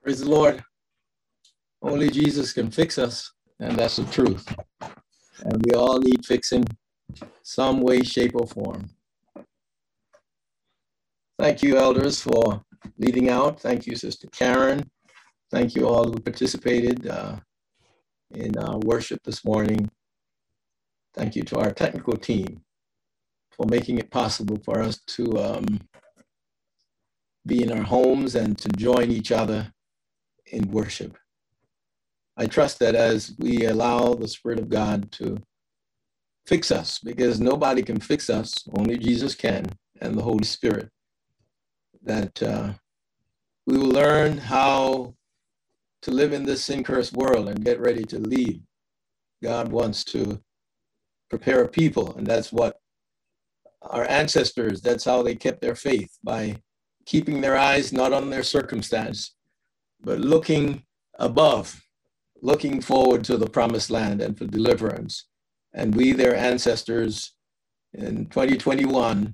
Praise the Lord. Only Jesus can fix us, and that's the truth. And we all need fixing some way, shape, or form. Thank you, elders, for leading out. Thank you, Sister Karen. Thank you all who participated in our worship this morning. Thank you to our technical team for making it possible for us to be in our homes and to join each other in worship. I trust that as we allow the Spirit of God to fix us, because nobody can fix us, only Jesus can, and the Holy Spirit, that we will learn how to live in this sin-cursed world and get ready to lead. God wants to prepare a people, and that's what our ancestors, that's how they kept their faith, by keeping their eyes not on their circumstance, but looking above, looking forward to the promised land and for deliverance. And we, their ancestors, in 2021,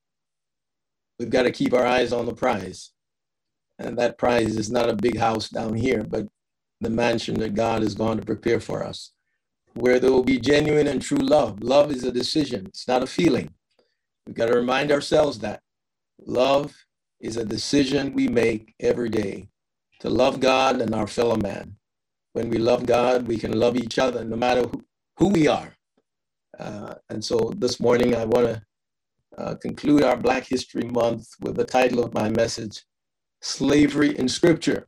we've got to keep our eyes on the prize. And that prize is not a big house down here, but the mansion that God is going to prepare for us, where there will be genuine and true love. Love is a decision. It's not a feeling. We've got to remind ourselves that love is a decision we make every day to love God and our fellow man. When we love God, we can love each other no matter who we are. And so this morning, I want to conclude our Black History Month with the title of my message, Slavery in Scripture.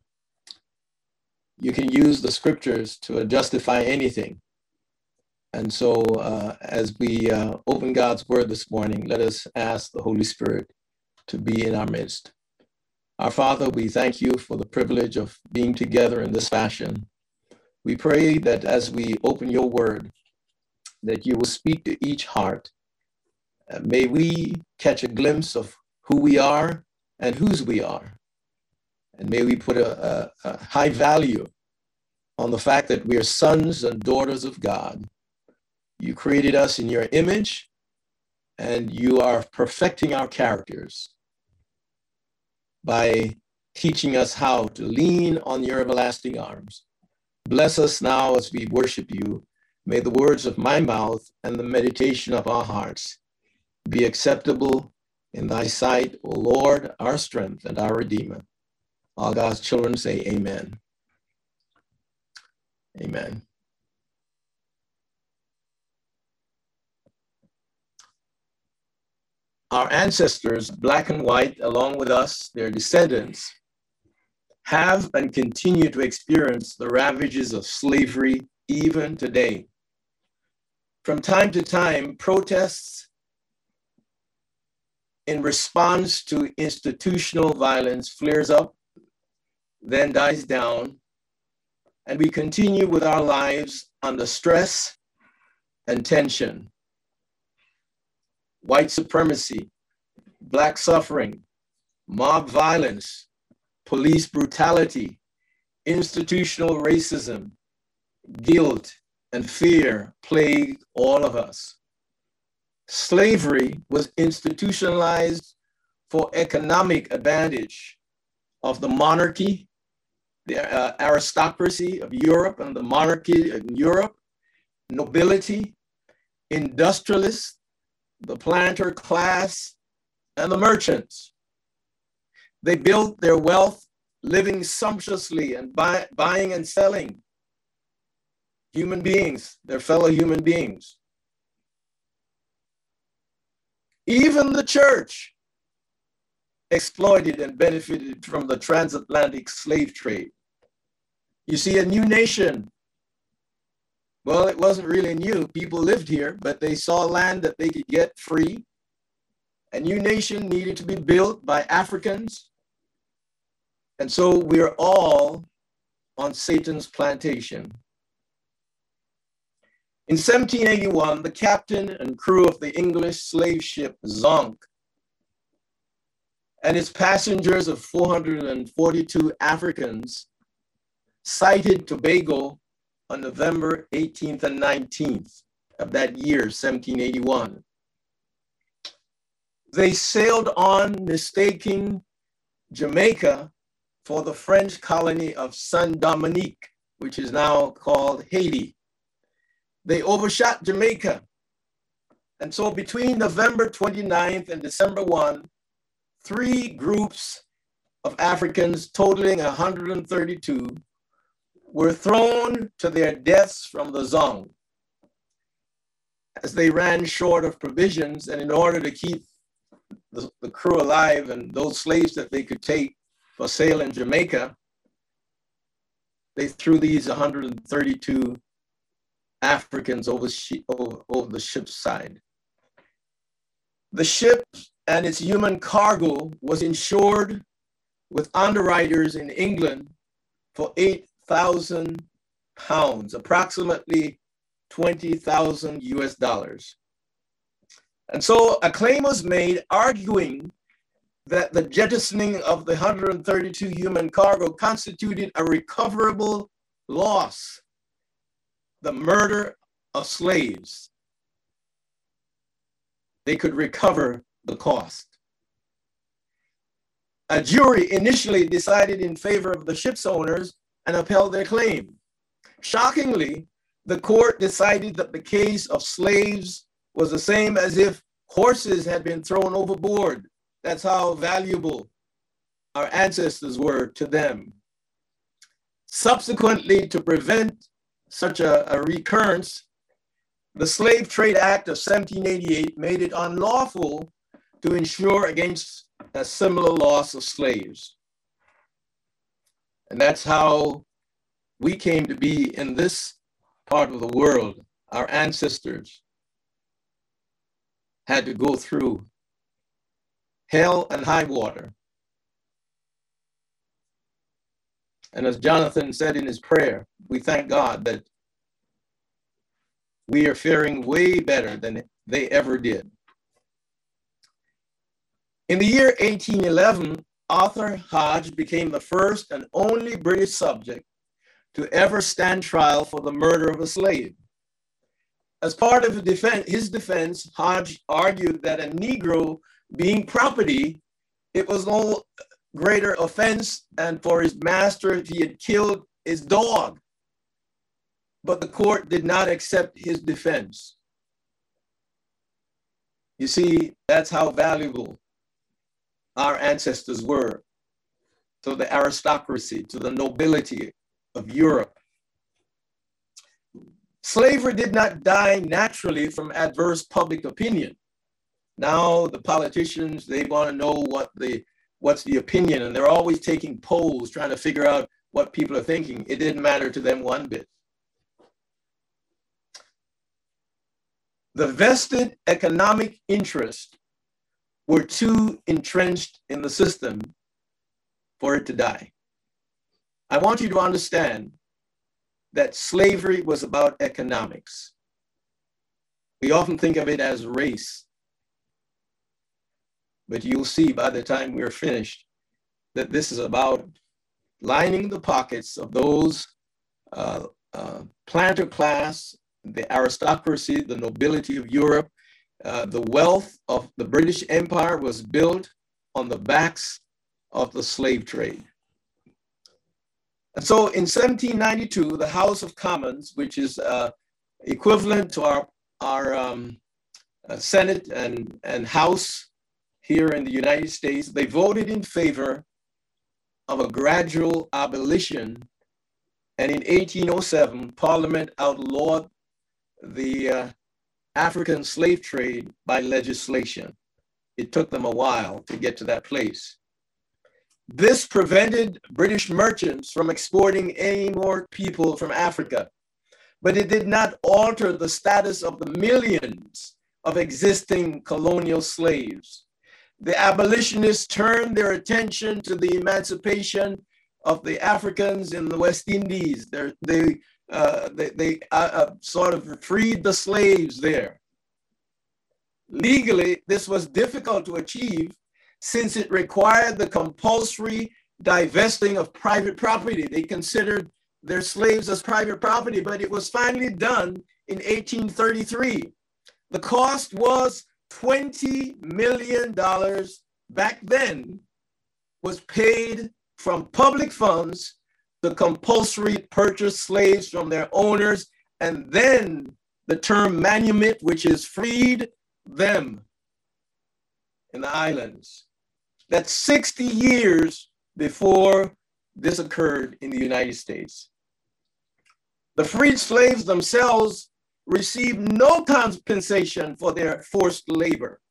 You can use the scriptures to justify anything. And so as we open God's word this morning, let us ask the Holy Spirit to be in our midst. Our Father, we thank you for the privilege of being together in this fashion. We pray that as we open your word, that you will speak to each heart. May we catch a glimpse of who we are and whose we are. And may we put a high value on the fact that we are sons and daughters of God. You created us in your image, and you are perfecting our characters by teaching us how to lean on your everlasting arms. Bless us now as we worship you. May the words of my mouth and the meditation of our hearts be acceptable in thy sight, O Lord, our strength and our Redeemer. All God's children say amen. Amen. Our ancestors, black and white, along with us, their descendants, have and continue to experience the ravages of slavery even today. From time to time, protests in response to institutional violence flares up, then dies down, and we continue with our lives under stress and tension. White supremacy, Black suffering, mob violence, police brutality, institutional racism, guilt, and fear plagued all of us. Slavery was institutionalized for economic advantage of the monarchy, the aristocracy of Europe and the monarchy in Europe, nobility, industrialists, the planter class, and the merchants. They built their wealth living sumptuously and buying and selling human beings, their fellow human beings. Even the church exploited and benefited from the transatlantic slave trade. You see, a new nation, well, it wasn't really new. People lived here, but they saw land that they could get free. A new nation needed to be built by Africans. And so we're all on Satan's plantation. In 1781, the captain and crew of the English slave ship Zonk and its passengers of 442 Africans sighted Tobago on November 18th and 19th of that year, 1781. They sailed on, mistaking Jamaica for the French colony of Saint-Dominique, which is now called Haiti. They overshot Jamaica. And so between November 29th and December 1, 3 groups of Africans totaling 132 were thrown to their deaths from the Zong as they ran short of provisions, and in order to keep the crew alive and those slaves that they could take for sale in Jamaica, they threw these 132 Africans over the ship's side. The ship and its human cargo was insured with underwriters in England for £8,000, approximately 20,000 US dollars. And so a claim was made arguing that the jettisoning of the 132 human cargo constituted a recoverable loss, the murder of slaves. They could recover the cost. A jury initially decided in favor of the ship's owners and upheld their claim. Shockingly, the court decided that the case of slaves was the same as if horses had been thrown overboard. That's how valuable our ancestors were to them. Subsequently, to prevent such a recurrence, the Slave Trade Act of 1788 made it unlawful to insure against a similar loss of slaves. And that's how we came to be in this part of the world. Our ancestors had to go through hell and high water. And as Jonathan said in his prayer, we thank God that we are faring way better than they ever did. In the year 1811, Arthur Hodge became the first and only British subject to ever stand trial for the murder of a slave. As part of his defense, Hodge argued that a Negro being property, it was no greater offense and for his master if he had killed his dog. But the court did not accept his defense. You see, that's how valuable our ancestors were to the aristocracy, to the nobility of Europe. Slavery did not die naturally from adverse public opinion. Now the politicians, they want to know what's the opinion, and they're always taking polls, trying to figure out what people are thinking. It didn't matter to them one bit. The vested economic interests were too entrenched in the system for it to die. I want you to understand that slavery was about economics. We often think of it as race, but you'll see by the time we're finished that this is about lining the pockets of those planter class, the aristocracy, the nobility of Europe. The wealth of the British Empire was built on the backs of the slave trade. And so in 1792, the House of Commons, which is equivalent to our Senate and House here in the United States, they voted in favor of a gradual abolition. And in 1807, Parliament outlawed the African slave trade by legislation. It took them a while to get to that place. This prevented British merchants from exporting any more people from Africa, but it did not alter the status of the millions of existing colonial slaves. The abolitionists turned their attention to the emancipation of the Africans in the West Indies. They sort of freed the slaves there. Legally, this was difficult to achieve since it required the compulsory divesting of private property. They considered their slaves as private property, but it was finally done in 1833. The cost was $20 million back then, was paid from public funds to compulsory purchase slaves from their owners, and then the term manumit, which is freed them in the islands. That's 60 years before this occurred in the United States. The freed slaves themselves received no compensation for their forced labor.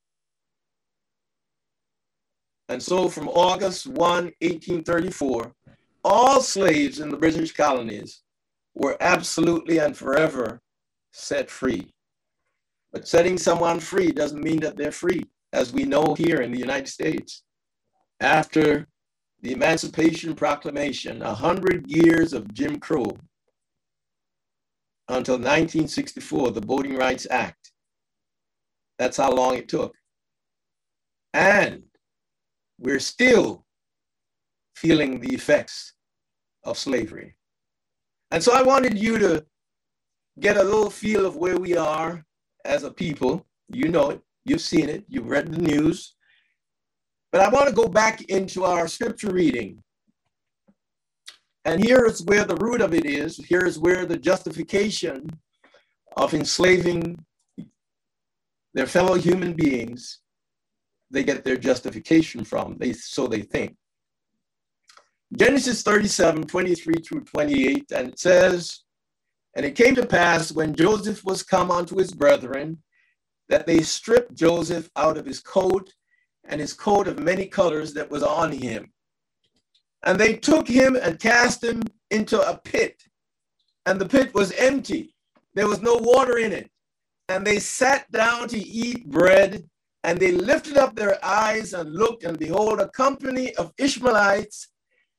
And so from August 1, 1834, all slaves in the British colonies were absolutely and forever set free. But setting someone free doesn't mean that they're free, as we know here in the United States. After the Emancipation Proclamation, 100 years of Jim Crow, until 1964, the Voting Rights Act. That's how long it took. And we're still feeling the effects of slavery. And so I wanted you to get a little feel of where we are as a people. You know it, you've seen it, you've read the news. But I want to go back into our scripture reading. And here is where the root of it is. Here is where the justification of enslaving their fellow human beings, they get their justification from. So they think. Genesis 37, 23 through 28, and it says, "And it came to pass when Joseph was come unto his brethren, that they stripped Joseph out of his coat and his coat of many colors that was on him. And they took him and cast him into a pit, and the pit was empty. There was no water in it. And they sat down to eat bread, and they lifted up their eyes and looked, and behold, a company of Ishmaelites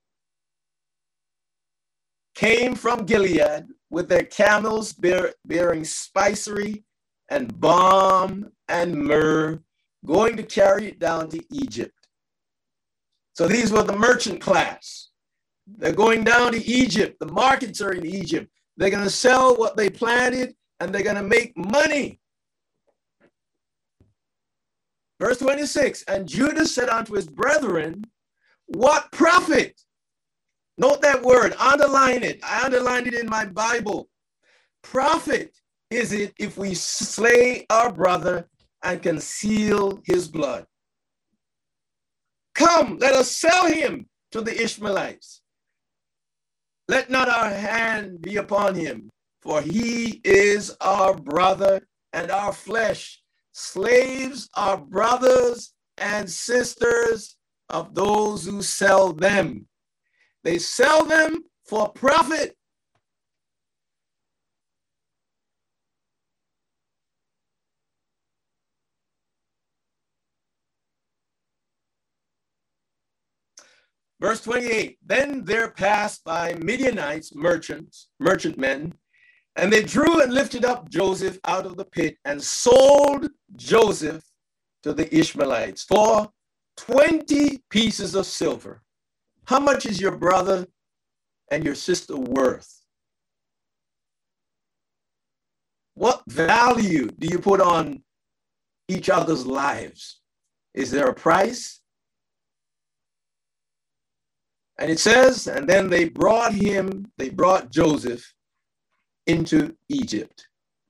came from Gilead with their camels bearing spicery and balm and myrrh, going to carry it down to Egypt." So these were the merchant class. They're going down to Egypt. The markets are in Egypt. They're going to sell what they planted, and they're going to make money. Verse 26, "And Judah said unto his brethren, What profit?" Note that word, underline it. I underlined it in my Bible. Profit is it if we slay our brother and conceal his blood? Come, let us sell him to the Ishmaelites. Let not our hand be upon him, for he is our brother and our flesh. Slaves are brothers and sisters of those who sell them. They sell them for profit. Verse 28, "Then there passed by Midianites, merchantmen, and they drew and lifted up Joseph out of the pit and sold Joseph to the Ishmaelites for 20 pieces of silver." How much is your brother and your sister worth? What value do you put on each other's lives? Is there a price? And it says, "And then they brought Joseph into Egypt."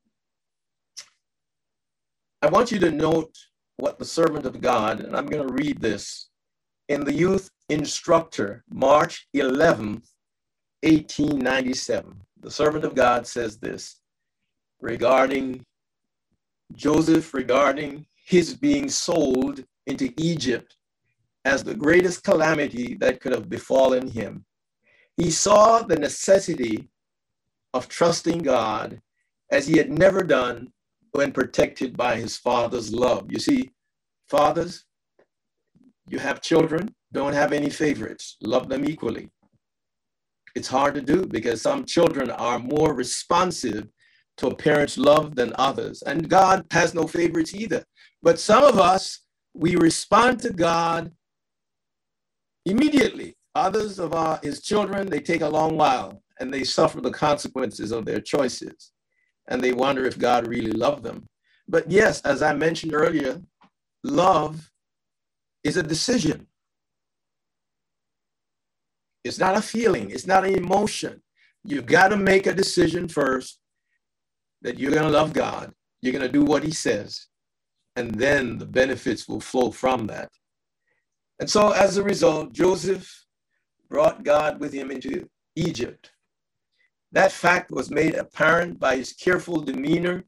I want you to note what the servant of God, and I'm going to read this in the Youth Instructor, March 11th, 1897. The servant of God says this regarding Joseph, regarding his being sold into Egypt as the greatest calamity that could have befallen him. He saw the necessity of trusting God as he had never done when protected by his father's love. You see, fathers, you have children, don't have any favorites, love them equally. It's hard to do because some children are more responsive to a parent's love than others, and God has no favorites either. But some of us, we respond to God immediately. Others of his children, they take a long while and they suffer the consequences of their choices. And they wonder if God really loved them. But yes, as I mentioned earlier, love is a decision. It's not a feeling. It's not an emotion. You got to make a decision first that you're going to love God. You're going to do what he says. And then the benefits will flow from that. And so as a result, Joseph brought God with him into Egypt. That fact was made apparent by his cheerful demeanor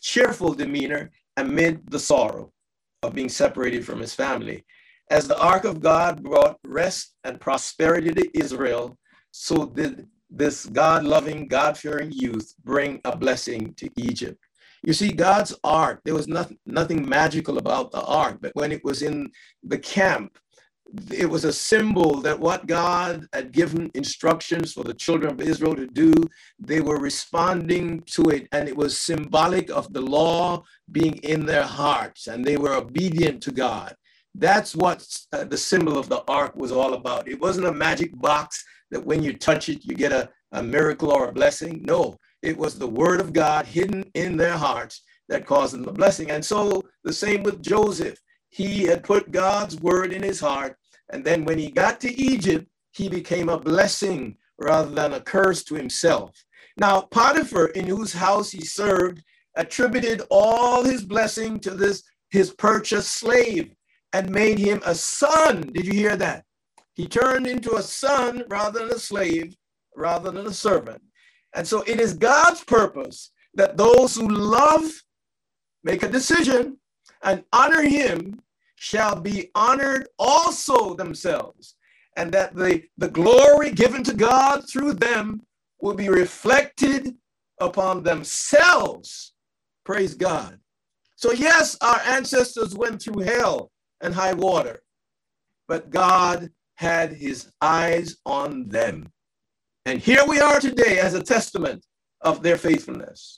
amid the sorrow of being separated from his family. As the ark of God brought rest and prosperity to Israel, so did this God-loving, God-fearing youth bring a blessing to Egypt. You see, God's ark, there was nothing magical about the ark, but when it was in the camp, it was a symbol that what God had given instructions for the children of Israel to do, they were responding to it, and it was symbolic of the law being in their hearts, and they were obedient to God. That's what the symbol of the ark was all about. It wasn't a magic box that when you touch it, you get a miracle or a blessing. No, it was the word of God hidden in their hearts that caused them the blessing. And so the same with Joseph. He had put God's word in his heart. And then when he got to Egypt, he became a blessing rather than a curse to himself. Now, Potiphar, in whose house he served, attributed all his blessing to his purchased slave and made him a son. Did you hear that? He turned into a son rather than a slave, rather than a servant. And so it is God's purpose that those who love, make a decision, and honor him shall be honored also themselves, and that the glory given to God through them will be reflected upon themselves. Praise God. So yes, our ancestors went through hell and high water, but God had his eyes on them. And here we are today as a testament of their faithfulness.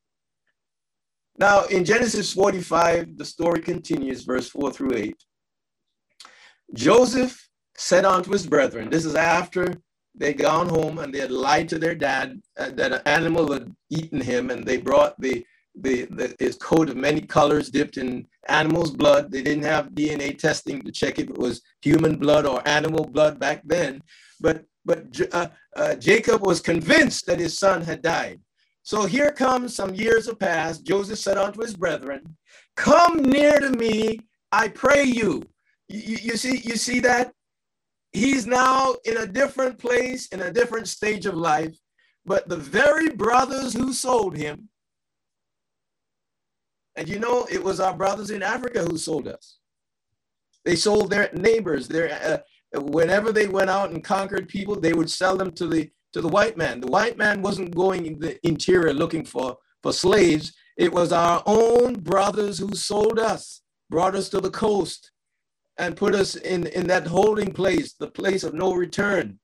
Now, in Genesis 45, the story continues, verse 4 through 8. Joseph said unto his brethren, this is after they'd gone home and they had lied to their dad that an animal had eaten him, and they brought his coat of many colors dipped in animal's blood. They didn't have DNA testing to check if it was human blood or animal blood back then. But Jacob was convinced that his son had died. So here comes some years have passed. Joseph said unto his brethren, come near to me, I pray you. You see that? He's now in a different place, in a different stage of life. But the very brothers who sold him, and you know, it was our brothers in Africa who sold us. They sold their neighbors. Whenever they went out and conquered people, they would sell them to the white man. The white man wasn't going in the interior looking for slaves. It was our own brothers who sold us, brought us to the coast, and put us in that holding place, the place of no return.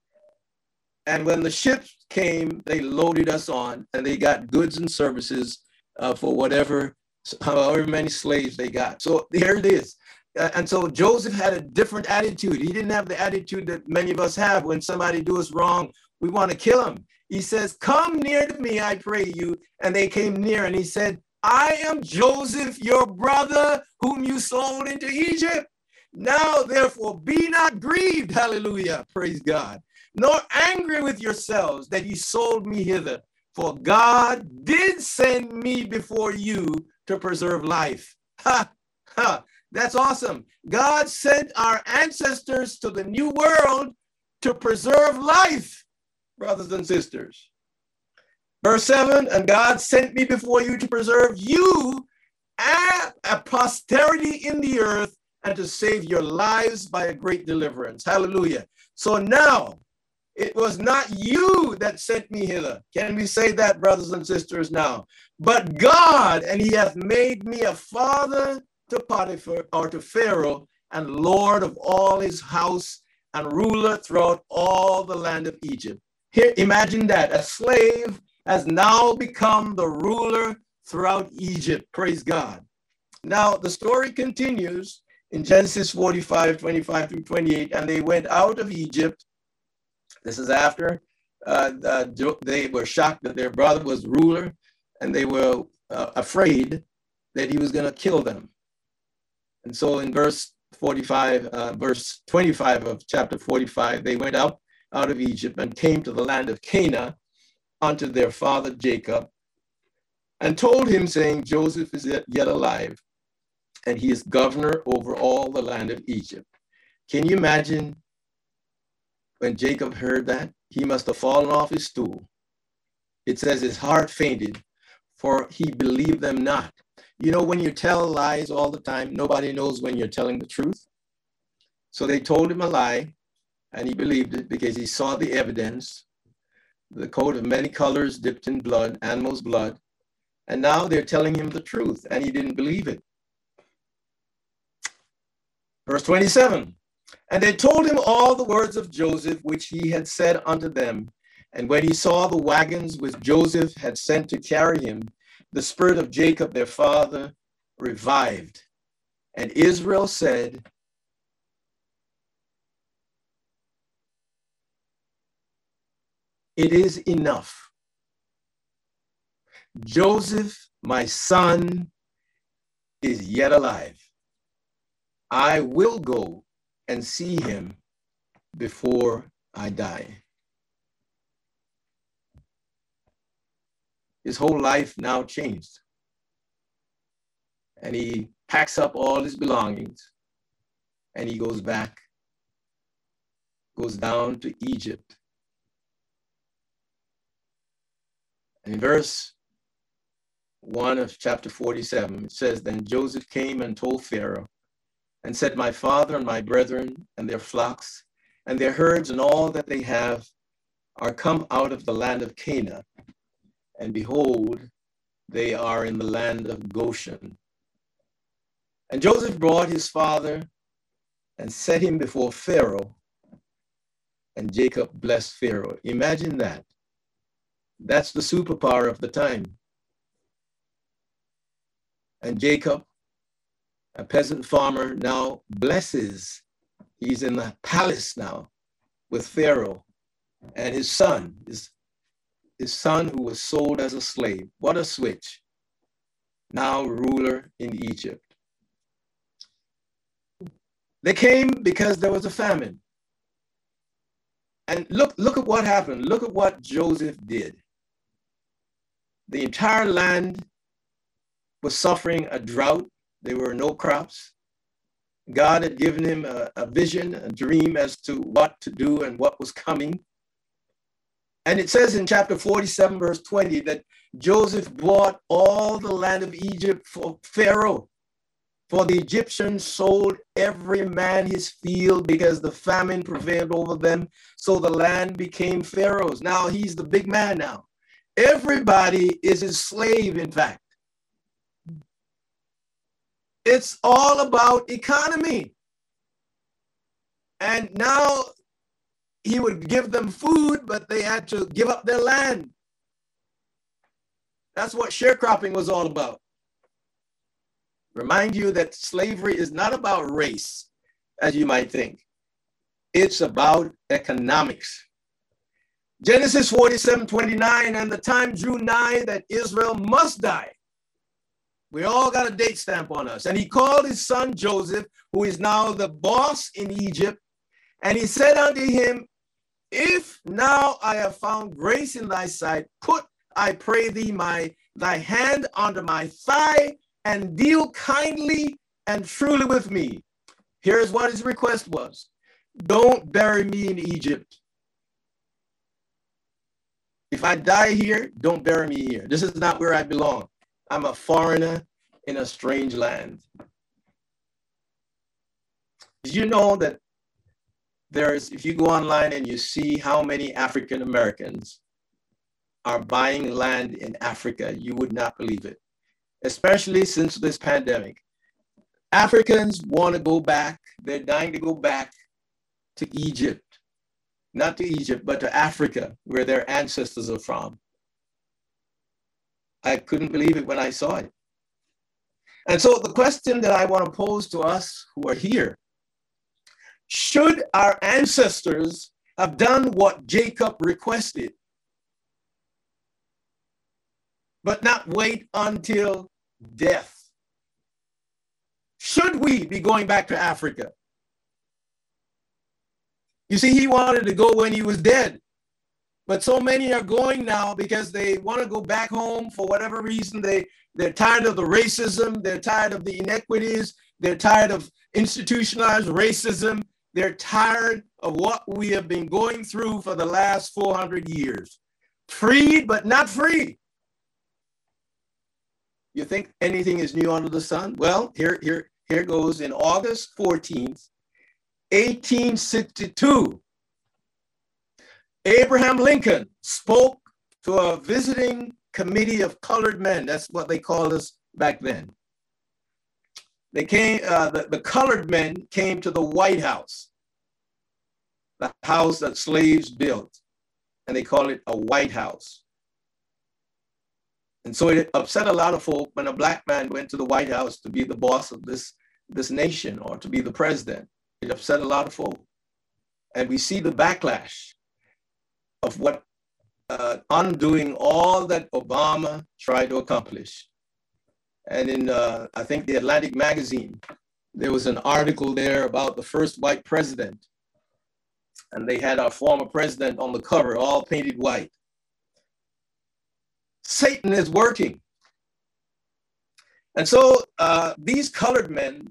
And when the ships came, they loaded us on, and they got goods and services for however many slaves they got. So here it is. And so Joseph had a different attitude. He didn't have the attitude that many of us have when somebody do us wrong. We want to kill him. He says, come near to me, I pray you. And they came near, and he said, I am Joseph, your brother, whom you sold into Egypt. Now, therefore, be not grieved, hallelujah, praise God, nor angry with yourselves that ye sold me hither. For God did send me before you to preserve life. Ha, ha. That's awesome. God sent our ancestors to the new world to preserve life, brothers and sisters. Verse 7, and God sent me before you to preserve you and a posterity in the earth, and to save your lives by a great deliverance. Hallelujah. So now, it was not you that sent me hither. Can we say that, brothers and sisters, now? But God, and he hath made me a father to Potiphar, or to Pharaoh, and Lord of all his house, and ruler throughout all the land of Egypt. Here, imagine that. A slave has now become the ruler throughout Egypt. Praise God. Now, the story continues in Genesis 45, 25 through 28, and they went out of Egypt. This is after they were shocked that their brother was ruler, and they were afraid that he was going to kill them. And so in verse 25 of chapter 45, they went up out of Egypt and came to the land of Canaan unto their father Jacob, and told him, saying, Joseph is yet alive, and he is governor over all the land of Egypt. Can you imagine when Jacob heard that? He must have fallen off his stool. It says his heart fainted, for he believed them not. You know, when you tell lies all the time, nobody knows when you're telling the truth. So they told him a lie, and he believed it because he saw the evidence, the coat of many colors dipped in blood, animal's blood. And now they're telling him the truth, and he didn't believe it. Verse 27, and they told him all the words of Joseph, which he had said unto them. And when he saw the wagons which Joseph had sent to carry him, the spirit of Jacob their father revived. And Israel said, it is enough. Joseph, my son, is yet alive. I will go and see him before I die. His whole life now changed. And he packs up all his belongings and he goes back, goes down to Egypt. And in verse 1 of chapter 47, it says, then Joseph came and told Pharaoh and said, my father and my brethren and their flocks and their herds and all that they have are come out of the land of Canaan. And behold, they are in the land of Goshen. And Joseph brought his father and set him before Pharaoh, and Jacob blessed Pharaoh. Imagine that. That's the superpower of the time. And Jacob, a peasant farmer, now blesses. He's in the palace now with Pharaoh and his son, his son who was sold as a slave. What a switch. Now ruler in Egypt. They came because there was a famine. And look at what happened. Look at what Joseph did. The entire land was suffering a drought. There were no crops. God had given him a vision, a dream as to what to do and what was coming. And it says in chapter 47, verse 20, that Joseph bought all the land of Egypt for Pharaoh. For the Egyptians sold every man his field because the famine prevailed over them. So the land became Pharaoh's. Now he's the big man now. Everybody is his slave, in fact. It's all about economy. And now he would give them food, but they had to give up their land. That's what sharecropping was all about. Remind you that slavery is not about race, as you might think. It's about economics. Genesis 47:29, and the time drew nigh that Israel must die. We all got a date stamp on us. And he called his son Joseph, who is now the boss in Egypt. And he said unto him, if now I have found grace in thy sight, put, I pray thee, thy hand under my thigh, and deal kindly and truly with me. Here's what his request was. Don't bury me in Egypt. If I die here, don't bury me here. This is not where I belong. I'm a foreigner in a strange land. Did you know that if you go online and you see how many African Americans are buying land in Africa, you would not believe it, especially since this pandemic. Africans want to go back. They're dying to go back to Egypt. Not to Egypt, but to Africa, where their ancestors are from. I couldn't believe it when I saw it. And so the question that I want to pose to us who are here, should our ancestors have done what Jacob requested, but not wait until death? Should we be going back to Africa? You see, he wanted to go when he was dead. But so many are going now because they want to go back home for whatever reason. They're tired of the racism. They're tired of the inequities. They're tired of institutionalized racism. They're tired of what we have been going through for the last 400 years. Freed, but not free. You think anything is new under the sun? Well, here goes. In August 14th, 1862, Abraham Lincoln spoke to a visiting committee of colored men. That's what they called us back then. They came, the colored men came to the White House, the house that slaves built, and they call it a White House. And so it upset a lot of folk when a black man went to the White House to be the boss of this nation or to be the president. It upset a lot of folk. And we see the backlash of what undoing all that Obama tried to accomplish. And in, I think, the Atlantic magazine, there was an article there about the first white president. And they had our former president on the cover, all painted white. Satan is working. And so these colored men,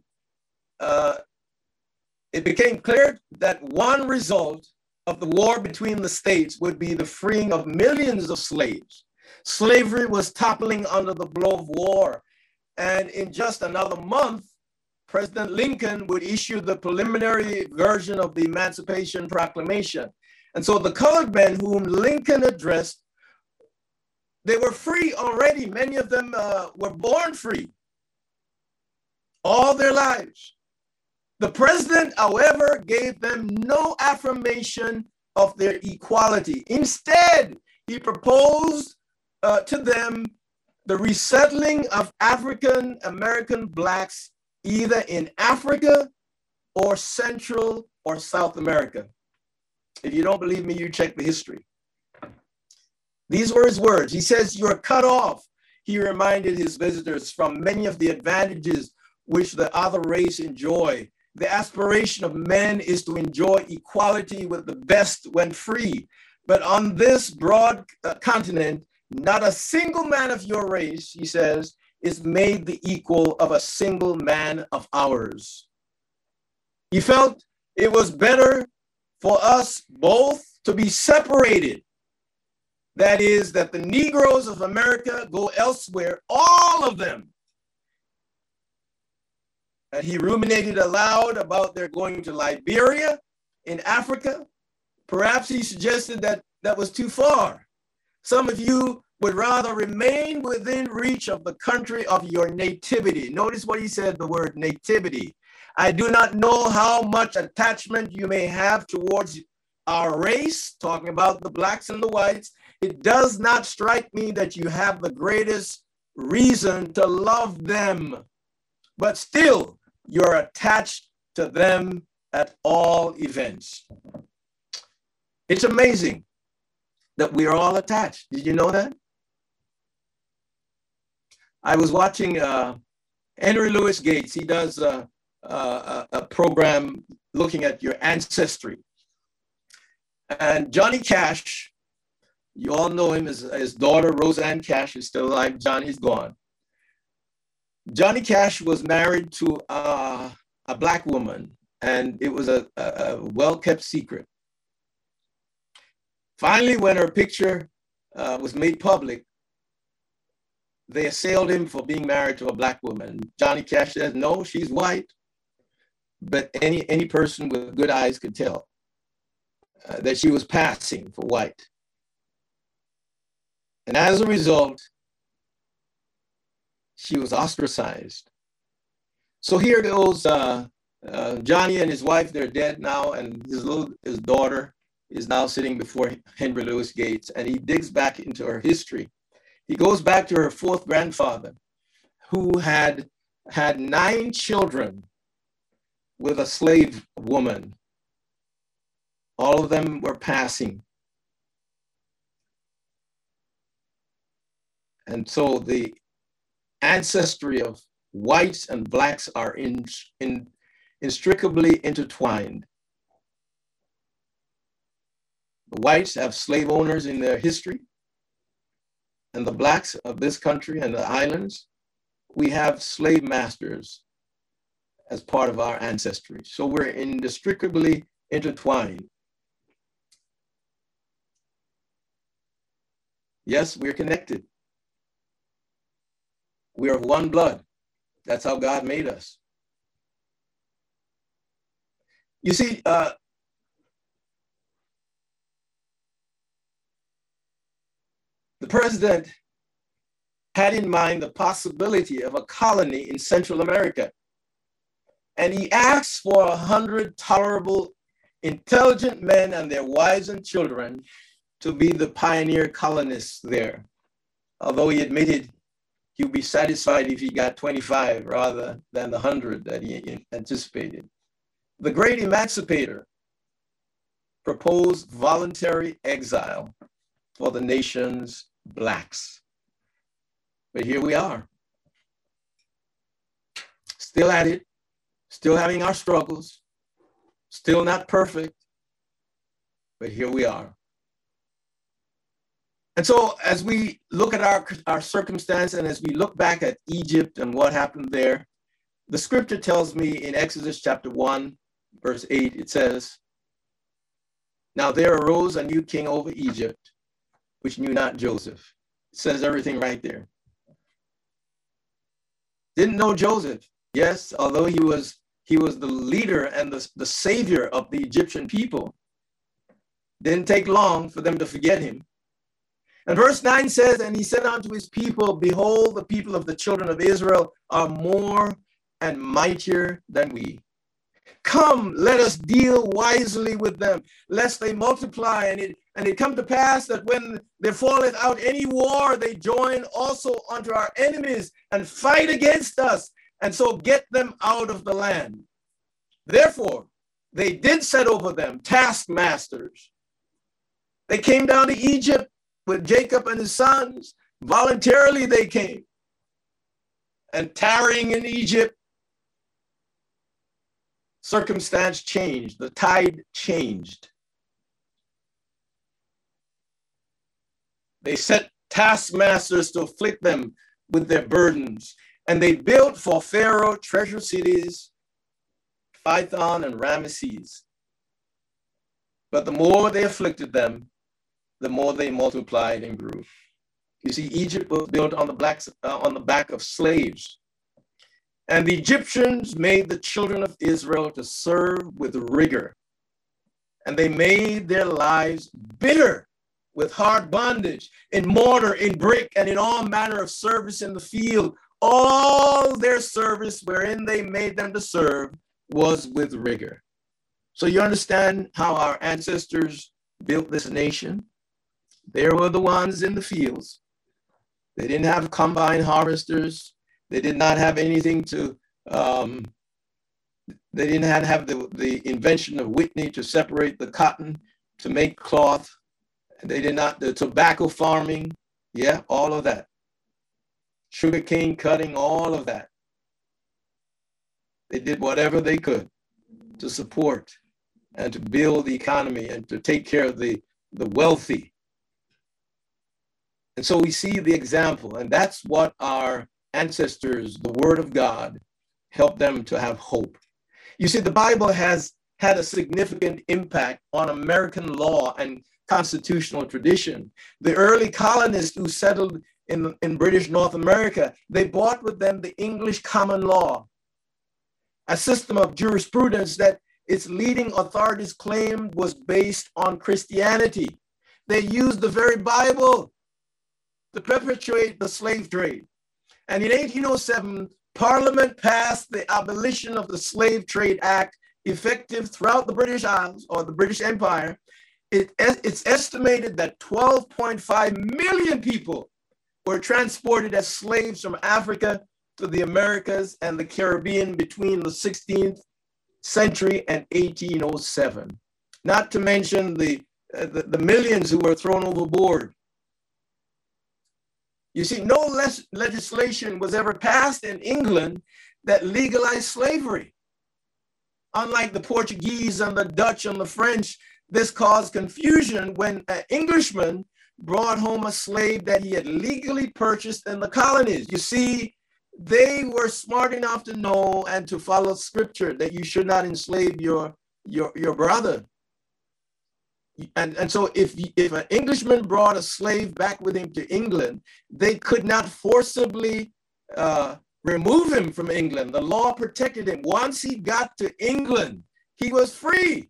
it became clear that one result of the war between the states would be the freeing of millions of slaves. Slavery was toppling under the blow of war. And in just another month, President Lincoln would issue the preliminary version of the Emancipation Proclamation. And so the colored men whom Lincoln addressed, they were free already. Many of them were born free all their lives. The president, however, gave them no affirmation of their equality. Instead, he proposed to them the resettling of African American blacks either in Africa or Central or South America. If you don't believe me, you check the history. These were his words. He says, "You're cut off," he reminded his visitors, "from many of the advantages which the other race enjoy. The aspiration of men is to enjoy equality with the best when free. But on this broad continent, not a single man of your race," he says, "is made the equal of a single man of ours." He felt it was better for us both to be separated. That is, that the Negroes of America go elsewhere, all of them. And he ruminated aloud about their going to Liberia in Africa. Perhaps he suggested that that was too far. Some of you would rather remain within reach of the country of your nativity. Notice what he said, the word nativity. "I do not know how much attachment you may have towards our race," talking about the blacks and the whites. "It does not strike me that you have the greatest reason to love them, but still you're attached to them at all events." It's amazing that we are all attached. Did you know that? I was watching Henry Louis Gates. He does a program looking at your ancestry. And Johnny Cash, you all know him, his daughter, Roseanne Cash, is still alive. Johnny's gone. Johnny Cash was married to a black woman, and it was a well-kept secret. Finally, when her picture was made public, they assailed him for being married to a black woman. Johnny Cash says, "No, she's white." But any person with good eyes could tell that she was passing for white. And as a result, she was ostracized. So here goes Johnny and his wife. They're dead now, and his daughter is now sitting before Henry Louis Gates, and he digs back into her history. He goes back to her fourth grandfather, who had 9 children with a slave woman. All of them were passing. And so the ancestry of whites and blacks are inextricably intertwined. The whites have slave owners in their history, and the blacks of this country and the islands, we have slave masters as part of our ancestry. So we're inextricably intertwined. Yes, we're connected. We are of one blood. That's how God made us. You see, the president had in mind the possibility of a colony in Central America. And he asked for 100 tolerable, intelligent men and their wives and children to be the pioneer colonists there. Although he admitted he would be satisfied if he got 25 rather than the 100 that he anticipated. The great emancipator proposed voluntary exile for the nation's blacks. But here we are, still at it, still having our struggles, still not perfect, but here we are. And so as we look at our circumstance and as we look back at Egypt and what happened there, the scripture tells me in Exodus chapter 1, verse 8, it says, "Now there arose a new king over Egypt, which knew not Joseph." It says everything right there. Didn't know Joseph. Yes, although he was the leader and the savior of the Egyptian people. Didn't take long for them to forget him. And verse 9 says, "And he said unto his people, Behold, the people of the children of Israel are more and mightier than we. Come, let us deal wisely with them, lest they multiply. And it come to pass that when there falleth out any war, they join also unto our enemies and fight against us, and so get them out of the land. Therefore, they did set over them taskmasters. They came down to Egypt with Jacob and his sons. Voluntarily they came. And tarrying in Egypt, circumstance changed. The tide changed. They set taskmasters to afflict them with their burdens. And they built for Pharaoh treasure cities, Pithom and Ramesses. But the more they afflicted them, the more they multiplied and grew. You see, Egypt was built on the back of slaves. And the Egyptians made the children of Israel to serve with rigor. And they made their lives bitter with hard bondage, in mortar, in brick, and in all manner of service in the field. All their service wherein they made them to serve was with rigor. So you understand how our ancestors built this nation? They were the ones in the fields. They didn't have combine harvesters. They did not have anything to, they didn't have the invention of Whitney to separate the cotton to make cloth. They did not, the tobacco farming, yeah, all of that. Sugarcane cutting, all of that. They did whatever they could to support and to build the economy and to take care of the wealthy. And so we see the example, and that's what our ancestors, the Word of God, helped them to have hope. You see, the Bible has had a significant impact on American law and constitutional tradition. The early colonists who settled in British North America, they brought with them the English common law, a system of jurisprudence that its leading authorities claimed was based on Christianity. They used the very Bible to perpetuate the slave trade. And in 1807, Parliament passed the Abolition of the Slave Trade Act, effective throughout the British Isles or the British Empire. It's estimated that 12.5 million people were transported as slaves from Africa to the Americas and the Caribbean between the 16th century and 1807. Not to mention the millions who were thrown overboard. You see, no legislation was ever passed in England that legalized slavery. Unlike the Portuguese and the Dutch and the French, This caused confusion when an Englishman brought home a slave that he had legally purchased in the colonies. You see, they were smart enough to know and to follow scripture that you should not enslave your brother. And so if an Englishman brought a slave back with him to England, they could not forcibly remove him from England. The law protected him. Once he got to England, he was free.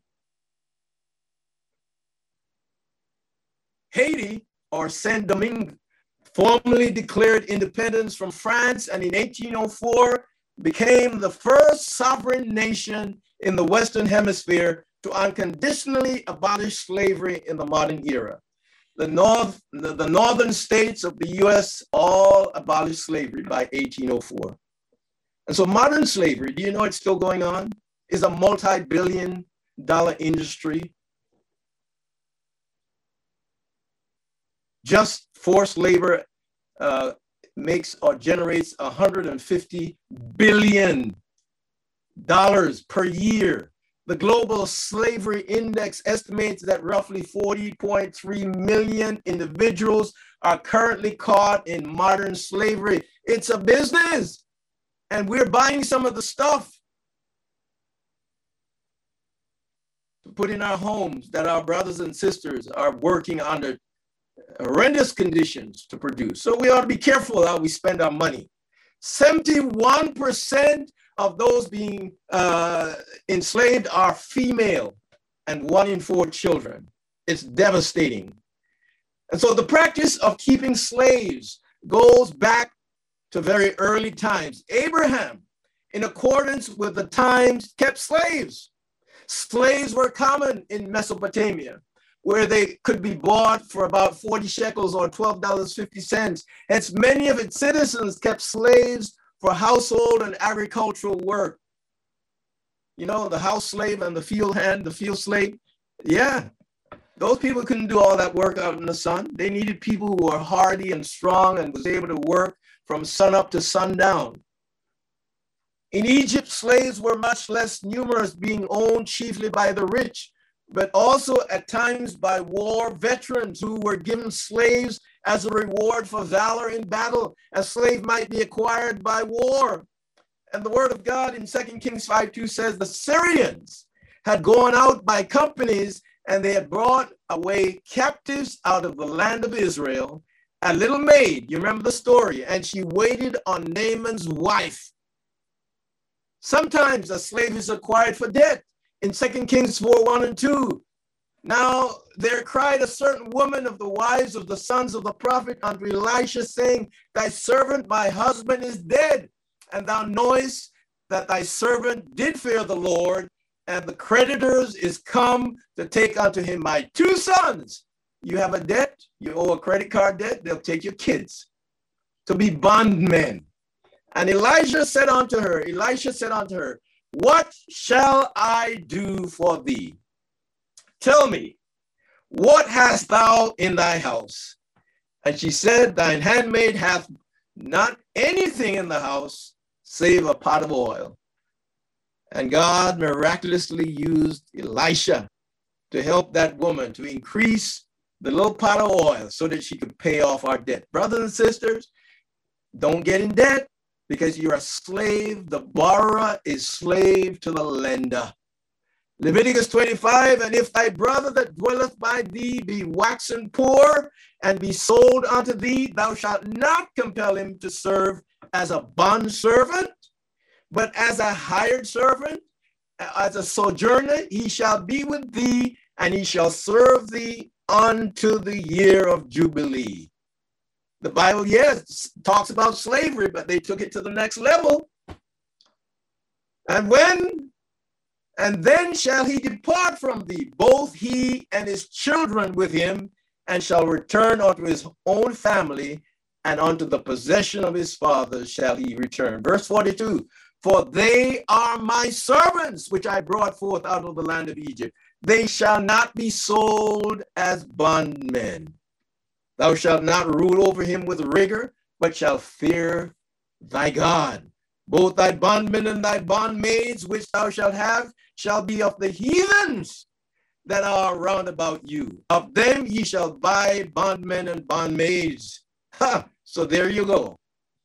Haiti, or Saint-Domingue, formally declared independence from France, and in 1804 became the first sovereign nation in the Western Hemisphere to unconditionally abolish slavery in the modern era. The northern states of the US all abolished slavery by 1804. And so modern slavery, do you know it's still going on? Is a multi-billion-dollar industry. Just forced labor makes or generates $150 billion per year. The Global Slavery Index estimates that roughly 40.3 million individuals are currently caught in modern slavery. It's a business, and we're buying some of the stuff to put in our homes that our brothers and sisters are working under horrendous conditions to produce. So we ought to be careful how we spend our money. 71% of those being enslaved are female, and 1 in 4 children. It's devastating. And so the practice of keeping slaves goes back to very early times. Abraham, in accordance with the times, kept slaves. Slaves were common in Mesopotamia, where they could be bought for about 40 shekels or $12.50. Hence, many of its citizens kept slaves for household and agricultural work. You know, the house slave and the field hand, the field slave. Yeah, those people couldn't do all that work out in the sun. They needed people who were hardy and strong and was able to work from sunup to sundown. In Egypt, slaves were much less numerous, being owned chiefly by the rich, but also at times by war veterans who were given slaves as a reward for valor in battle. A slave might be acquired by war. And the word of God in 2 Kings 5:2 says the Syrians had gone out by companies, and they had brought away captives out of the land of Israel. A little maid, you remember the story, and she waited on Naaman's wife. Sometimes a slave is acquired for debt. In 2 Kings 4:1 and 2, now there cried a certain woman of the wives of the sons of the prophet unto Elisha, saying, thy servant, my husband, is dead, and thou knowest that thy servant did fear the Lord, and the creditors is come to take unto him my 2 sons. You have a debt, you owe a credit card debt, they'll take your kids to be bondmen. And Elisha said unto her, what shall I do for thee? Tell me, what hast thou in thy house? And she said, thine handmaid hath not anything in the house save a pot of oil. And God miraculously used Elisha to help that woman to increase the little pot of oil so that she could pay off our debt. Brothers and sisters, don't get in debt, because you're a slave. The borrower is slave to the lender. Leviticus 25, and if thy brother that dwelleth by thee be waxen poor and be sold unto thee, thou shalt not compel him to serve as a bondservant, but as a hired servant, as a sojourner, he shall be with thee, and he shall serve thee unto the year of Jubilee. The Bible, yes, talks about slavery, but they took it to the next level. And then shall he depart from thee, both he and his children with him, and shall return unto his own family, and unto the possession of his fathers shall he return. Verse 42, for they are my servants, which I brought forth out of the land of Egypt. They shall not be sold as bondmen. Thou shalt not rule over him with rigor, but shalt fear thy God. Both thy bondmen and thy bondmaids, which thou shalt have, shall be of the heathens. that are round about you. Of them ye shall buy bondmen and bondmaids. Ha! So there you go.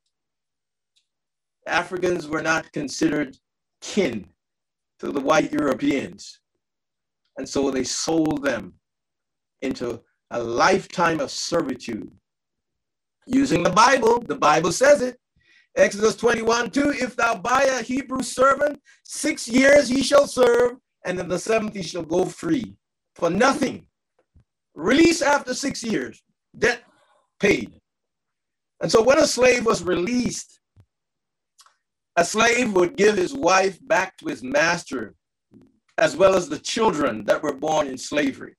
Africans were not considered kin to the white Europeans. And so they sold them into a lifetime of servitude. Using the Bible says it. Exodus 21:2, if thou buy a Hebrew servant, 6 years he shall serve, and in the 7th he shall go free for nothing. Release after 6 years, debt paid. And so when a slave was released, a slave would give his wife back to his master, as well as the children that were born in slavery.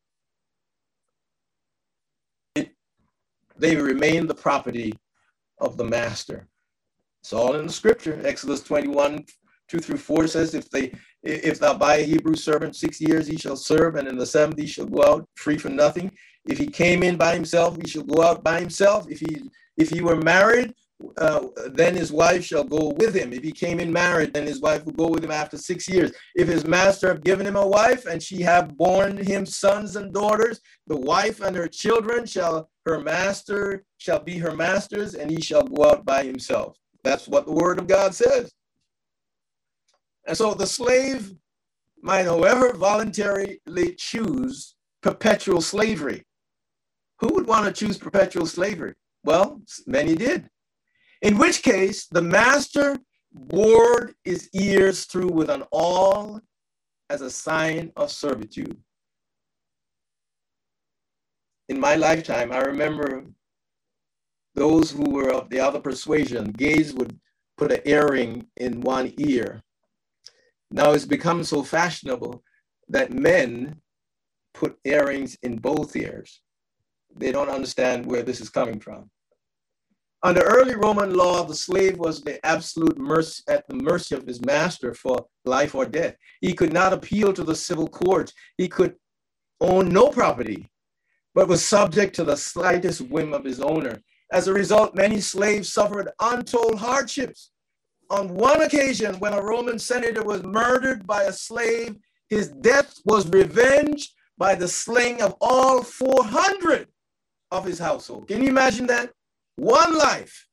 They remain the property of the master. It's all in the scripture. Exodus 21:2-4 says, if thou buy a Hebrew servant, 6 years he shall serve, and in the 7th he shall go out free for nothing. If he came in by himself, he shall go out by himself. If he were married, then his wife shall go with him. If he came in married, then his wife will go with him after 6 years. If his master have given him a wife, and she have borne him sons and daughters, the wife and her children her master shall be her master's, and he shall go out by himself. That's what the word of God says. And so the slave might, however, voluntarily choose perpetual slavery. Who would want to choose perpetual slavery? Well, many did. In which case, the master bored his ears through with an awl as a sign of servitude. In my lifetime, I remember those who were of the other persuasion, gays would put an earring in one ear. Now it's become so fashionable that men put earrings in both ears. They don't understand where this is coming from. Under early Roman law, the slave was at the mercy of his master for life or death. He could not appeal to the civil courts. He could own no property, but was subject to the slightest whim of his owner. As a result, many slaves suffered untold hardships. On one occasion, when a Roman senator was murdered by a slave, his death was revenged by the slaying of all 400 of his household. Can you imagine that? One life,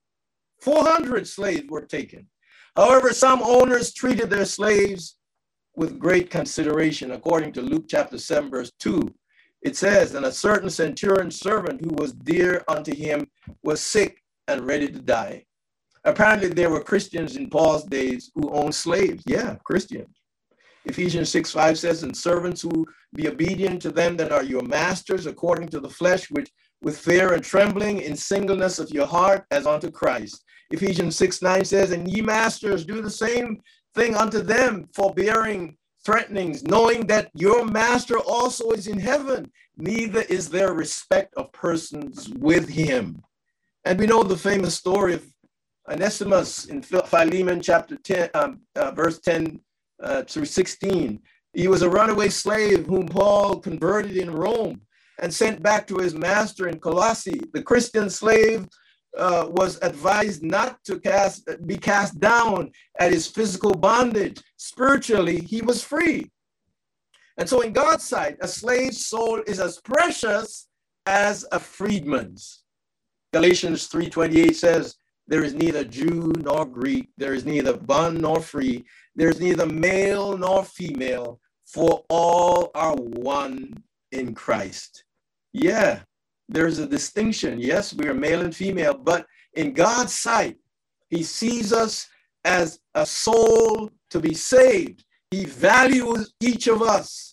400 slaves were taken. However, some owners treated their slaves with great consideration. According to Luke chapter 7, verse 2, it says, and a certain centurion servant who was dear unto him was sick and ready to die. Apparently, there were Christians in Paul's days who owned slaves. Yeah, Christians. Ephesians 6:5 says, and servants who be obedient to them that are your masters according to the flesh, which with fear and trembling in singleness of your heart as unto Christ. Ephesians 6:9 says, and ye masters do the same thing unto them, forbearing threatenings, knowing that your master also is in heaven, neither is there respect of persons with him. And we know the famous story of Onesimus in Philemon chapter 10, verse 10 through 16. He was a runaway slave whom Paul converted in Rome and sent back to his master in Colossae. The Christian slave was advised not to be cast down at his physical bondage. Spiritually, he was free. And so in God's sight, a slave's soul is as precious as a freedman's. Galatians 3:28 says, there is neither Jew nor Greek, there is neither bond nor free, there is neither male nor female, for all are one in Christ. Yeah, there's a distinction. Yes, we are male and female, but in God's sight, he sees us as a soul to be saved. He values each of us.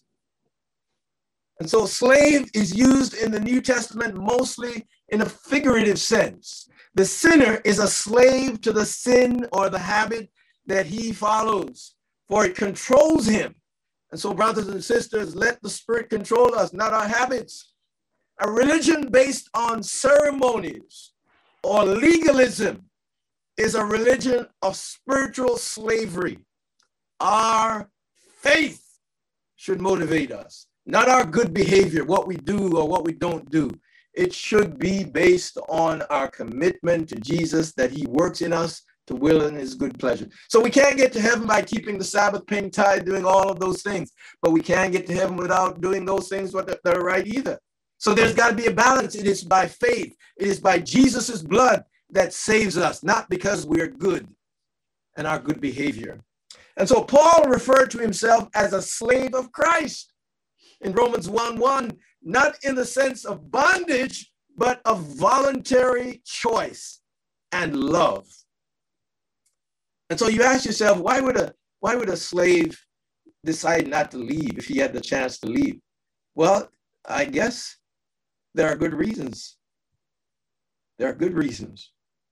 And so slave is used in the New Testament mostly in a figurative sense. The sinner is a slave to the sin or the habit that he follows, for it controls him. And so, brothers and sisters, let the Spirit control us, not our habits. A religion based on ceremonies or legalism is a religion of spiritual slavery. Our faith should motivate us, not our good behavior, what we do or what we don't do. It should be based on our commitment to Jesus, that he works in us to will and his good pleasure. So we can't get to heaven by keeping the Sabbath, paying tithe, doing all of those things. But we can't get to heaven without doing those things that are right either. So there's got to be a balance. It is by faith. It is by Jesus's blood that saves us, not because we're good and our good behavior. And so Paul referred to himself as a slave of Christ in Romans 1:1, not in the sense of bondage, but of voluntary choice and love. And so you ask yourself, why would a slave decide not to leave if he had the chance to leave? Well, I guess there are good reasons. There are good reasons.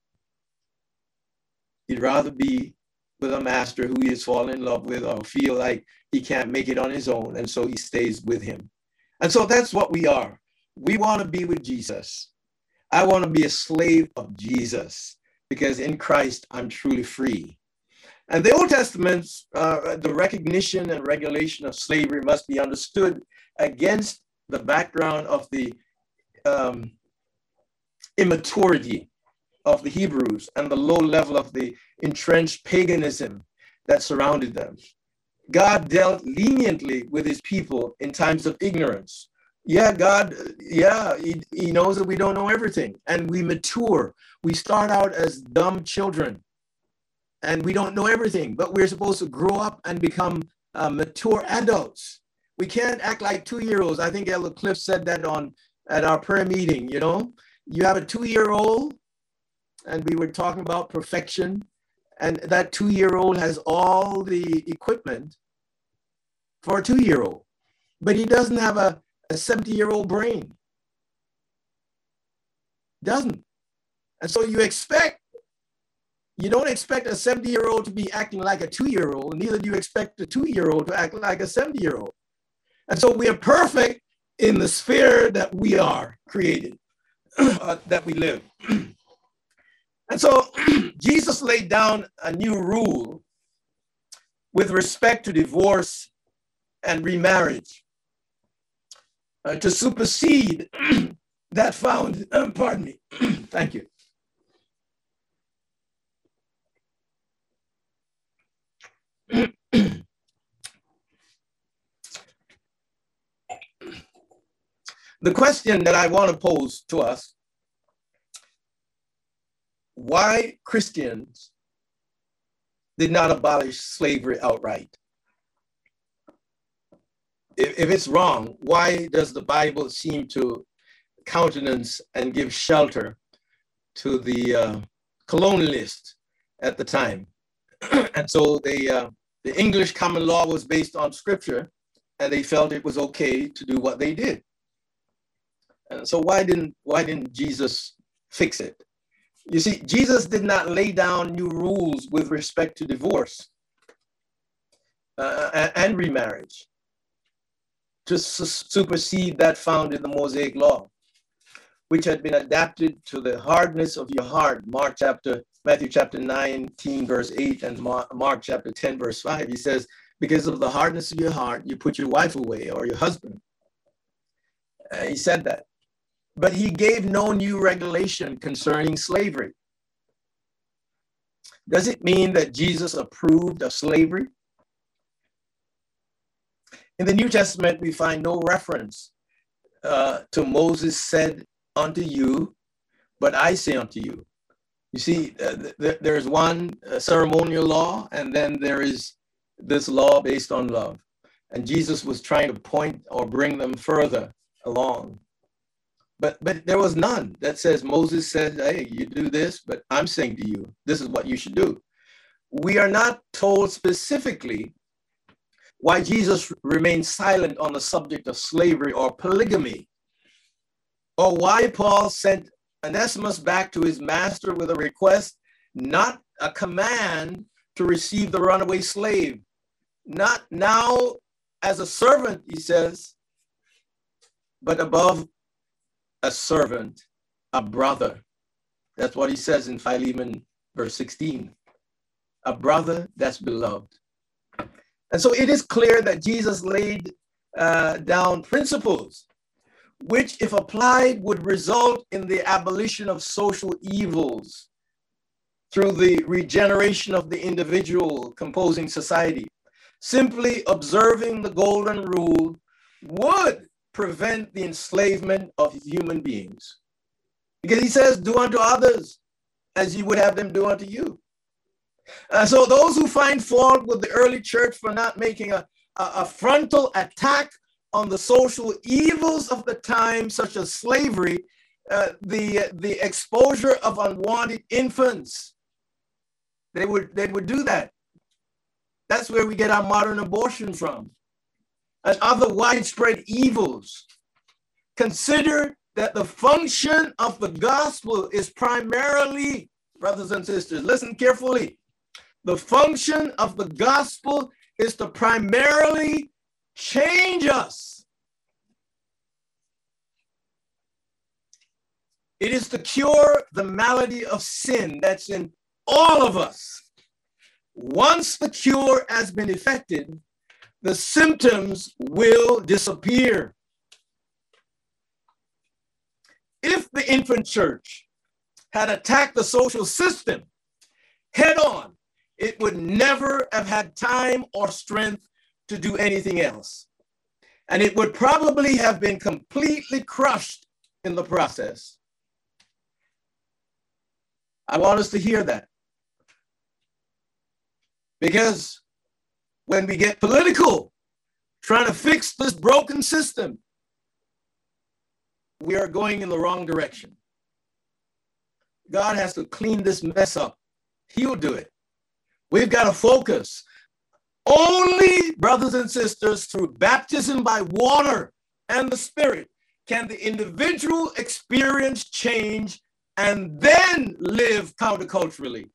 He'd rather be with a master who he has fallen in love with or feel like he can't make it on his own, and so he stays with him. And so that's what we are. We want to be with Jesus. I want to be a slave of Jesus because in Christ, I'm truly free. And the Old Testament, the recognition and regulation of slavery must be understood against the background of the immaturity of the Hebrews and the low level of the entrenched paganism that surrounded them. God dealt leniently with his people in times of ignorance. Yeah, God, he knows that we don't know everything, and we mature. We start out as dumb children, and we don't know everything, but we're supposed to grow up and become mature adults. We can't act like 2-year-olds. I think Elder Cliff said that at our prayer meeting. You know, you have a 2-year-old, and we were talking about perfection, and that 2-year-old has all the equipment for a 2-year-old, but he doesn't have a 70-year-old brain. Doesn't. And so you don't expect a 70-year-old to be acting like a 2-year-old, neither do you expect a 2-year-old to act like a 70-year-old. And so we are perfect in the sphere that we are created, that we live. And so Jesus laid down a new rule with respect to divorce and remarriage to supersede that found, pardon me, thank you. The question that I want to pose to us: why Christians did not abolish slavery outright? If it's wrong, why does the Bible seem to countenance and give shelter to the colonialists at the time? And so the English common law was based on scripture, and they felt it was okay to do what they did. And so why didn't Jesus fix it? You see, Jesus did not lay down new rules with respect to divorce and remarriage to supersede that found in the Mosaic law, which had been adapted to the hardness of your heart. Matthew chapter 19, verse 8, and Mark chapter 10, verse 5. He says, because of the hardness of your heart, you put your wife away or your husband. He said that. But he gave no new regulation concerning slavery. Does it mean that Jesus approved of slavery? In the New Testament, we find no reference to Moses said unto you, but I say unto you. You see, there's one ceremonial law, and then there is this law based on love. And Jesus was trying to point or bring them further along. But there was none that says Moses said, hey, you do this, but I'm saying to you, this is what you should do. We are not told specifically why Jesus remained silent on the subject of slavery or polygamy, or why Paul sent Onesimus back to his master with a request, not a command to receive the runaway slave. Not now as a servant, he says, but above a servant, a brother. That's what he says in Philemon verse 16. A brother that's beloved. And so it is clear that Jesus laid down principles which, if applied, would result in the abolition of social evils through the regeneration of the individual composing society. Simply observing the golden rule would prevent the enslavement of human beings. Because he says, do unto others as you would have them do unto you. So those who find fault with the early church for not making a frontal attack on the social evils of the time, such as slavery, the exposure of unwanted infants, they would do that. That's where we get our modern abortion from, and other widespread evils. Consider that the function of the gospel is primarily, brothers and sisters, listen carefully. The function of the gospel is to primarily change us. It is to cure the malady of sin that's in all of us. Once the cure has been effected, the symptoms will disappear. If the infant church had attacked the social system head on, it would never have had time or strength to do anything else. And it would probably have been completely crushed in the process. I want us to hear that. Because when we get political, trying to fix this broken system, we are going in the wrong direction. God has to clean this mess up. He'll do it. We've got to focus. Only, brothers and sisters, through baptism by water and the Spirit can the individual experience change and then live counterculturally.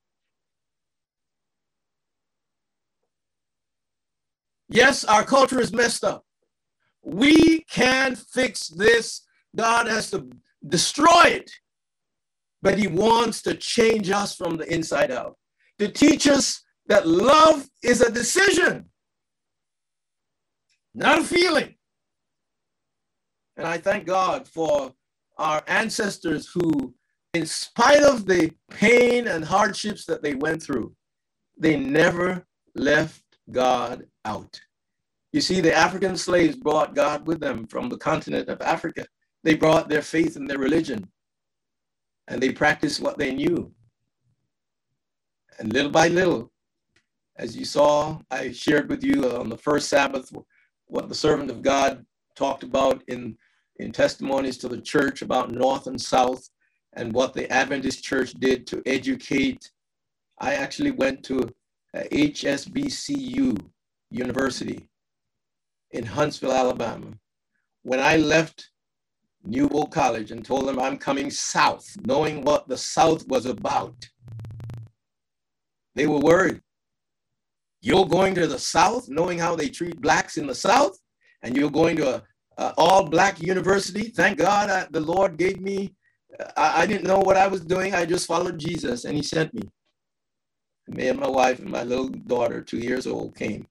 Yes, our culture is messed up. We can't fix this. God has to destroy it. But he wants to change us from the inside out, to teach us that love is a decision, not a feeling. And I thank God for our ancestors who, in spite of the pain and hardships that they went through, they never left God out. You see, the African slaves brought God with them from the continent of Africa. They brought their faith and their religion, and they practiced what they knew. And little by little, as you saw, I shared with you on the first Sabbath what the servant of God talked about in testimonies to the church about North and South, and what the Adventist church did to educate. I actually went to HSBCU University in Huntsville, Alabama. When I left Newbold College and told them I'm coming south, knowing what the South was about, they were worried. You're going to the South, knowing how they treat blacks in the South, and you're going to an all-black university? Thank God the Lord gave me, I didn't know what I was doing. I just followed Jesus, and he sent me. Me and my wife and my little daughter, 2 years old, came.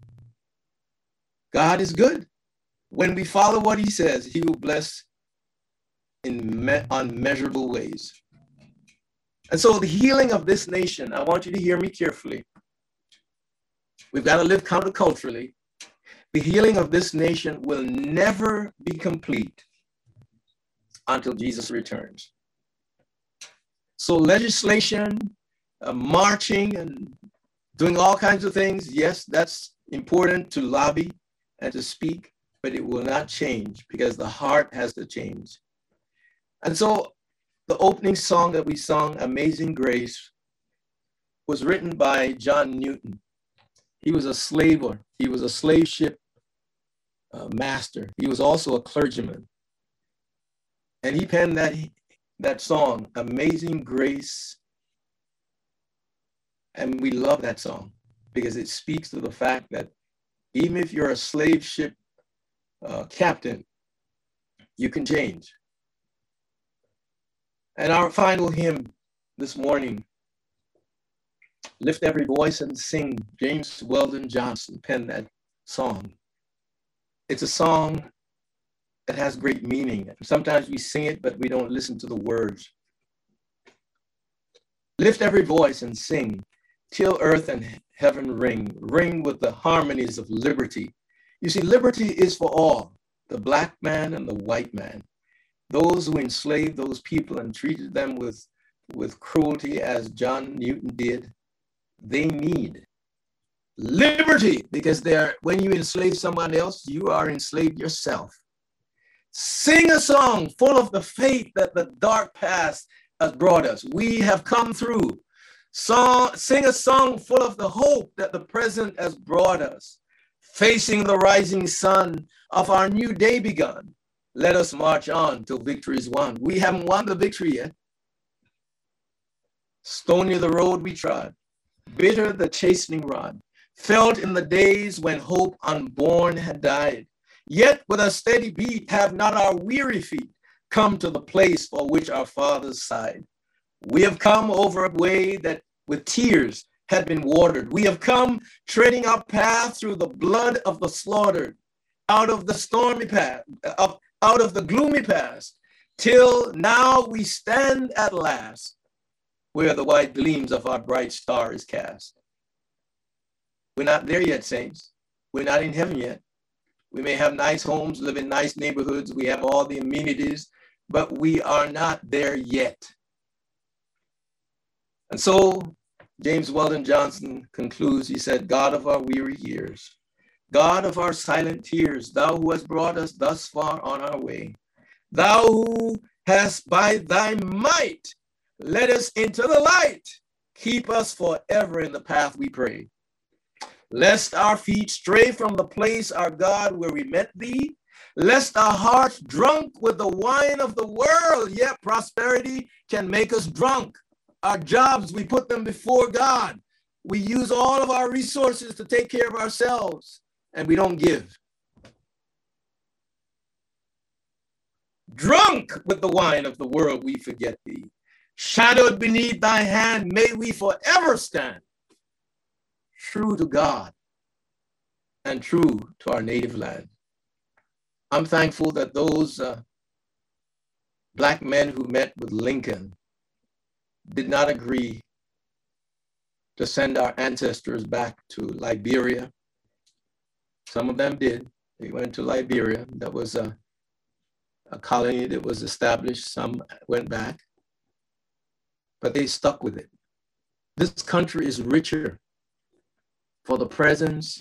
God is good. When we follow what he says, he will bless in unmeasurable ways. And so the healing of this nation, I want you to hear me carefully. We've got to live counterculturally. The healing of this nation will never be complete until Jesus returns. So legislation, marching and doing all kinds of things, yes, that's important to lobby and to speak, but it will not change because the heart has to change. And so the opening song that we sung, Amazing Grace, was written by John Newton. He was a slaver. He was a slave ship master. He was also a clergyman. And he penned that song, Amazing Grace. And we love that song because it speaks to the fact that even if you're a slave ship captain, you can change. And our final hymn this morning, Lift Every Voice and Sing, James Weldon Johnson penned that song. It's a song that has great meaning. Sometimes we sing it, but we don't listen to the words. Lift every voice and sing till earth and heaven ring with the harmonies of liberty. You see, liberty is for all, the black man and the white man. Those who enslaved those people and treated them with cruelty as John Newton did, they need liberty, because when you enslave someone else, you are enslaved yourself. Sing a song full of the faith that the dark past has brought us. We have come through. Sing a song full of the hope that the present has brought us. Facing the rising sun of our new day begun, let us march on till victory is won. We haven't won the victory yet. Stony the road we trod, bitter the chastening rod, felt in the days when hope unborn had died. Yet with a steady beat have not our weary feet come to the place for which our fathers sighed. We have come over a way that with tears had been watered. We have come treading our path through the blood of the slaughtered, out of the stormy path, out of the gloomy past, till now we stand at last where the white gleams of our bright star is cast. We're not there yet, saints. We're not in heaven yet. We may have nice homes, live in nice neighborhoods. We have all the amenities, but we are not there yet. And so James Weldon Johnson concludes, he said, God of our weary years, God of our silent tears, thou who hast brought us thus far on our way, thou who hast by thy might led us into the light, keep us forever in the path we pray. Lest our feet stray from the place, our God, where we met thee, lest our hearts drunk with the wine of the world, yet prosperity can make us drunk. Our jobs, we put them before God. We use all of our resources to take care of ourselves, and we don't give. Drunk with the wine of the world, we forget thee. Shadowed beneath thy hand, may we forever stand true to God and true to our native land. I'm thankful that those Black men who met with Lincoln did not agree to send our ancestors back to Liberia. Some of them did. They went to Liberia. That was a colony that was established. Some went back, but they stuck with it. This country is richer for the presence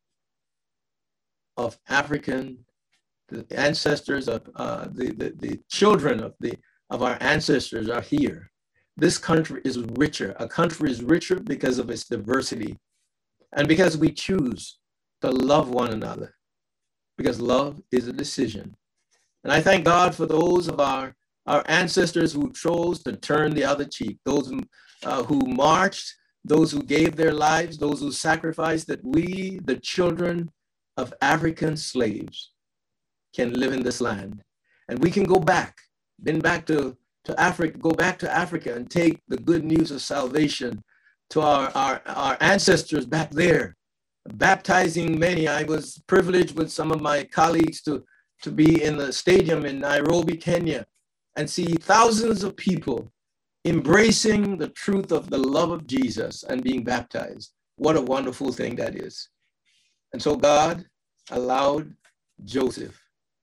of African, the ancestors of the children of our ancestors are here. This country is richer. A country is richer because of its diversity and because we choose to love one another, because love is a decision. And I thank God for those of our ancestors who chose to turn the other cheek, those who marched, those who gave their lives, those who sacrificed, that we, the children of African slaves, can live in this land. And we can go back to Africa, go back to Africa and take the good news of salvation to our ancestors back there, baptizing many. I was privileged with some of my colleagues to be in the stadium in Nairobi, Kenya, and see thousands of people embracing the truth of the love of Jesus and being baptized. What a wonderful thing that is. And so God allowed Joseph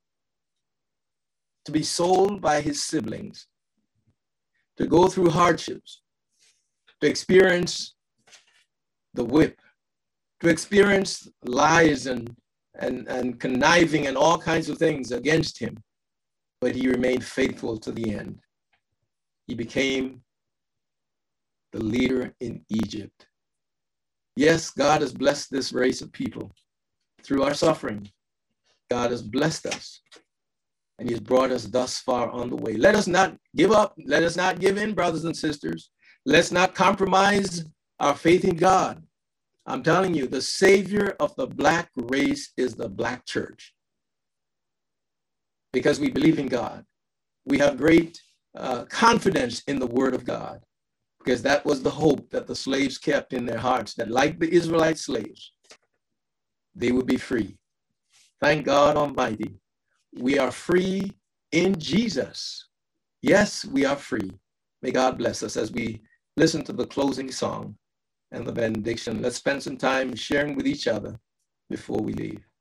to be sold by his siblings, to go through hardships, to experience the whip, to experience lies and conniving and all kinds of things against him. But he remained faithful to the end. He became the leader in Egypt. Yes, God has blessed this race of people through our suffering. God has blessed us, and he has brought us thus far on the way. Let us not give up. Let us not give in, brothers and sisters. Let's not compromise our faith in God. I'm telling you, the savior of the Black race is the Black church. Because we believe in God. We have great confidence in the word of God, because that was the hope that the slaves kept in their hearts, that like the Israelite slaves, they would be free. Thank God Almighty. We are free in Jesus. Yes, we are free. May God bless us as we listen to the closing song and the benediction. Let's spend some time sharing with each other before we leave.